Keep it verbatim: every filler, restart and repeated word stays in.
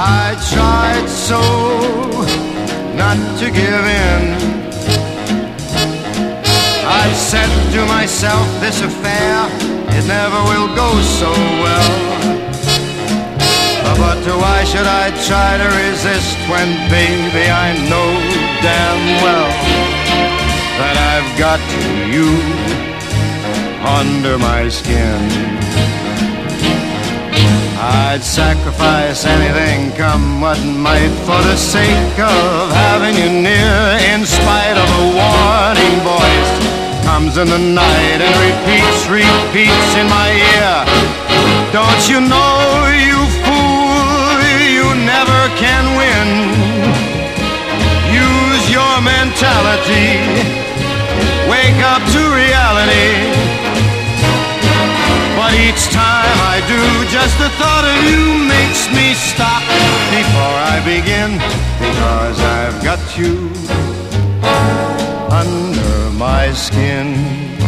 I tried so not to give in. I said to myself, this affair, it never will go so well. But why should I try to resist when, baby, I know damn well that I've got you under my skin. I'd sacrifice anything, come what might, for the sake of having you near, in spite of a warning voice comes in the night and repeats, repeats in my ear. Don't you know, you fool, you never can win. Use your mentality, wake up to reality. But each time I do, just the thought of you makes me stop before I begin, because I've got you under my skin.